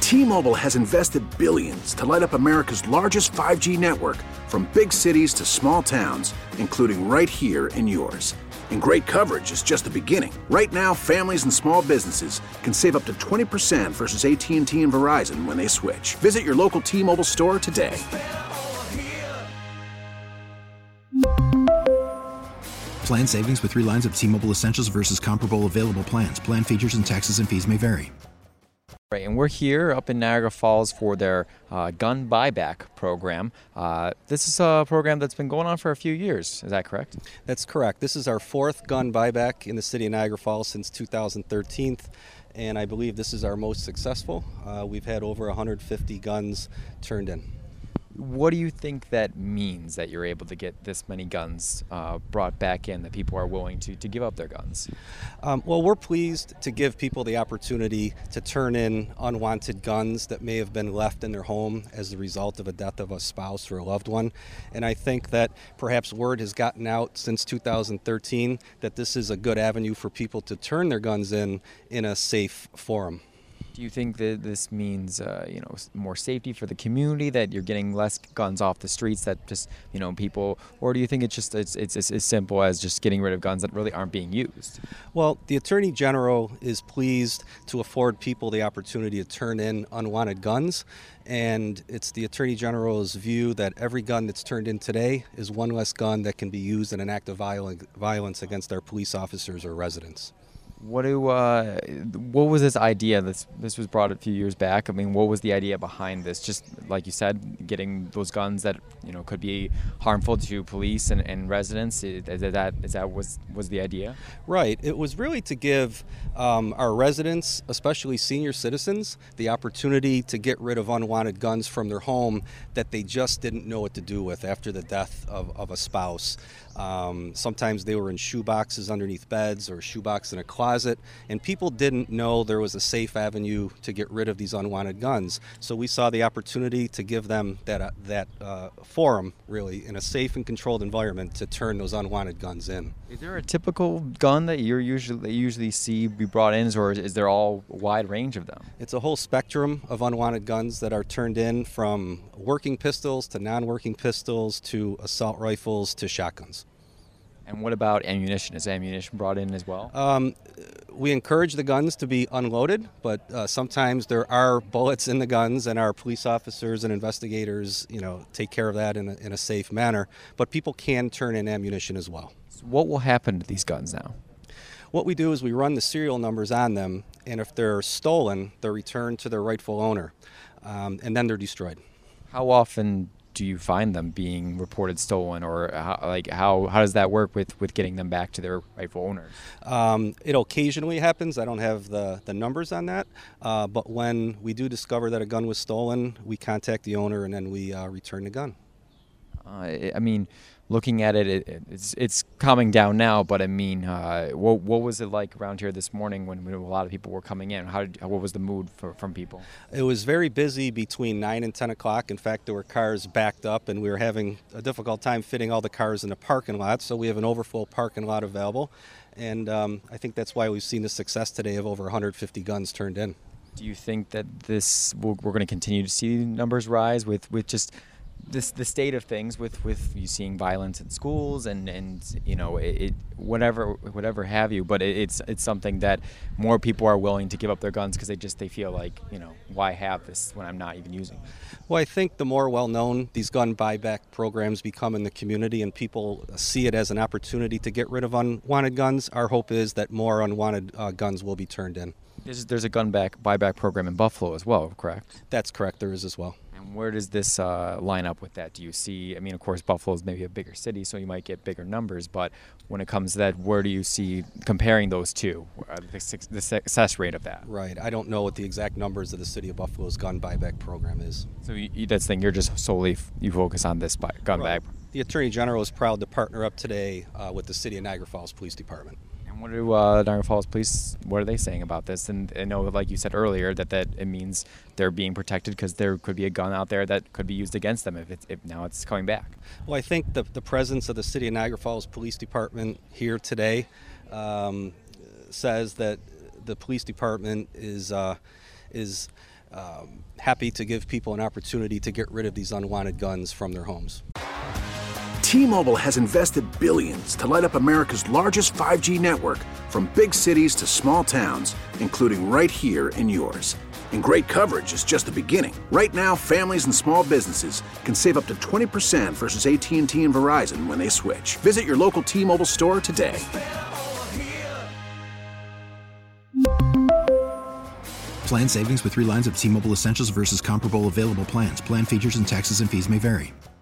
T-Mobile has invested billions to light up America's largest 5G network, from big cities to small towns, including right here in yours. And great coverage is just the beginning. Right now, families and small businesses can save up to 20% versus AT&T and Verizon when they switch. Visit your local T-Mobile store today. Plan savings with 3 lines of T-Mobile Essentials versus comparable available plans. Plan features and taxes and fees may vary. Right, and we're here up in Niagara Falls for their gun buyback program. This is a program that's been going on for a few years. Is that correct? That's correct. This is our 4th gun buyback in the city of Niagara Falls since 2013, and I believe this is our most successful. We've had over 150 guns turned in. What do you think that means, that you're able to get this many guns brought back in, that people are willing to give up their guns? Well, we're pleased to give people the opportunity to turn in unwanted guns that may have been left in their home as the result of a death of a spouse or a loved one. And I think that perhaps word has gotten out since 2013 that this is a good avenue for people to turn their guns in a safe forum. Do you think that this means, more safety for the community, that you're getting less guns off the streets, that just, people, or do you think it's as simple as just getting rid of guns that really aren't being used? Well, the Attorney General is pleased to afford people the opportunity to turn in unwanted guns, and it's the Attorney General's view that every gun that's turned in today is one less gun that can be used in an act of violence against our police officers or residents. What was this idea? This was brought a few years back. I mean, what was the idea behind this? Just like you said, getting those guns that could be harmful to police and residents. Was the idea? Right. It was really to give our residents, especially senior citizens, the opportunity to get rid of unwanted guns from their home that they just didn't know what to do with after the death of a spouse. Sometimes they were in shoe boxes underneath beds or a shoebox in a closet, and people didn't know there was a safe avenue to get rid of these unwanted guns. So we saw the opportunity to give them that forum, really, in a safe and controlled environment to turn those unwanted guns in. Is there a typical gun that you usually see be brought in, or is there all a wide range of them? It's a whole spectrum of unwanted guns that are turned in, from working pistols to non-working pistols to assault rifles to shotguns. And what about ammunition? Is ammunition brought in as well? We encourage the guns to be unloaded, but sometimes there are bullets in the guns, and our police officers and investigators, take care of that in a safe manner. But people can turn in ammunition as well. So what will happen to these guns now? What we do is we run the serial numbers on them, and if they're stolen, they're returned to their rightful owner, and then they're destroyed. How often do you find them being reported stolen, or how does that work with getting them back to their rightful owners? It occasionally happens. I don't have the numbers on that, but when we do discover that a gun was stolen, we contact the owner and then we return the gun. Looking at it's calming down now, but what was it like around here this morning when a lot of people were coming in? What was the mood from people? It was very busy between 9 and 10 o'clock. In fact, there were cars backed up, and we were having a difficult time fitting all the cars in the parking lot, so we have an overflow parking lot available. And I think that's why we've seen the success today of over 150 guns turned in. Do you think that we're going to continue to see numbers rise with just the state of things, with you seeing violence in schools and whatever have you, but it's something that more people are willing to give up their guns because they feel like, why have this when I'm not even using it? Well, I think the more well-known these gun buyback programs become in the community and people see it as an opportunity to get rid of unwanted guns, our hope is that more unwanted guns will be turned in. There's a gun buyback program in Buffalo as well, correct? That's correct, there is as well. And where does this line up with that? Do you see, of course, Buffalo is maybe a bigger city, so you might get bigger numbers, but when it comes to that, where do you see comparing those two, the success rate of that? Right. I don't know what the exact numbers of the city of Buffalo's gun buyback program is. So that's the thing, you're just solely, you focus on this gun Right. buyback. The Attorney General is proud to partner up today with the City of Niagara Falls Police Department. What do Niagara Falls Police, what are they saying about this? And I know, like you said earlier, that it means they're being protected because there could be a gun out there that could be used against them if now it's coming back. Well, I think the presence of the City of Niagara Falls Police Department here today says that the police department is happy to give people an opportunity to get rid of these unwanted guns from their homes. T-Mobile has invested billions to light up America's largest 5G network, from big cities to small towns, including right here in yours. And great coverage is just the beginning. Right now, families and small businesses can save up to 20% versus AT&T and Verizon when they switch. Visit your local T-Mobile store today. Plan savings with 3 lines of T-Mobile Essentials versus comparable available plans. Plan features and taxes and fees may vary.